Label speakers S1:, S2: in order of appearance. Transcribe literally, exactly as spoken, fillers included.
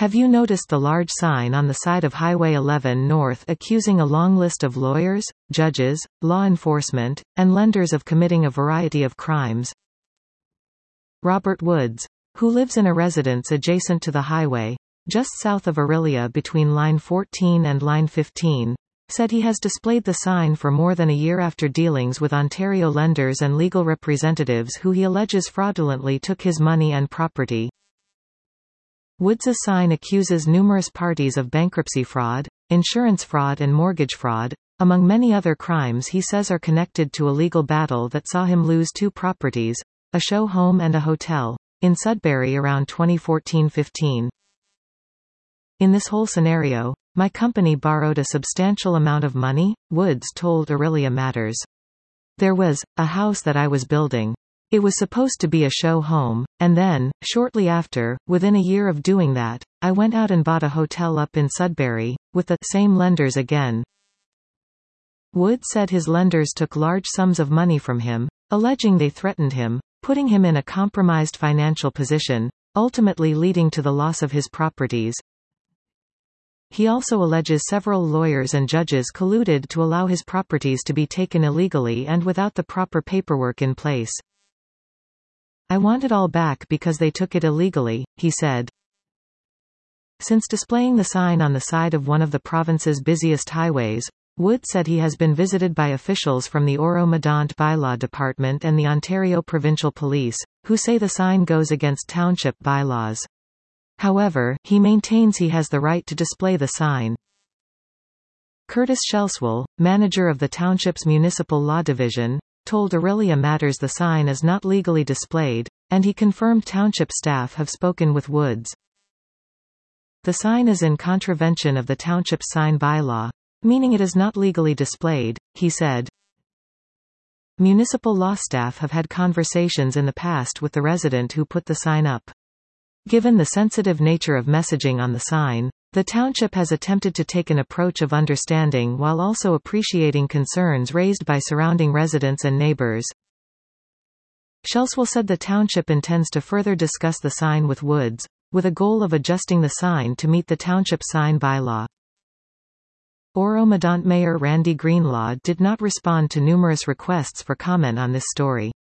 S1: Have you noticed the large sign on the side of Highway eleven North accusing a long list of lawyers, judges, law enforcement, and lenders of committing a variety of crimes? Robert Woods, who lives in a residence adjacent to the highway, just south of Orillia between line fourteen and line fifteen, said he has displayed the sign for more than a year after dealings with Ontario lenders and legal representatives who he alleges fraudulently took his money and property. Woods' sign accuses numerous parties of bankruptcy fraud, insurance fraud and mortgage fraud, among many other crimes he says are connected to a legal battle that saw him lose two properties, a show home and a hotel, in Sudbury around twenty fourteen fifteen. In this whole scenario, my company borrowed a substantial amount of money, Woods told Orillia Matters. There was a house that I was building. It was supposed to be a show home, and then, shortly after, within a year of doing that, I went out and bought a hotel up in Sudbury, with the same lenders again. Woods said his lenders took large sums of money from him, alleging they threatened him, putting him in a compromised financial position, ultimately leading to the loss of his properties. He also alleges several lawyers and judges colluded to allow his properties to be taken illegally and without the proper paperwork in place. I want it all back because they took it illegally, he said. Since displaying the sign on the side of one of the province's busiest highways, Wood said he has been visited by officials from the Oro-Medonte Bylaw Department and the Ontario Provincial Police, who say the sign goes against township bylaws. However, he maintains he has the right to display the sign. Curtis Shelswell, manager of the township's Municipal Law Division, told Orillia Matters the sign is not legally displayed, and he confirmed township staff have spoken with Woods. The sign is in contravention of the township's sign bylaw, meaning it is not legally displayed, he said. Municipal law staff have had conversations in the past with the resident who put the sign up. Given the sensitive nature of messaging on the sign, the township has attempted to take an approach of understanding while also appreciating concerns raised by surrounding residents and neighbors. Shelswell said the township intends to further discuss the sign with Woods, with a goal of adjusting the sign to meet the township sign bylaw. Oro-Medonte Mayor Randy Greenlaw did not respond to numerous requests for comment on this story.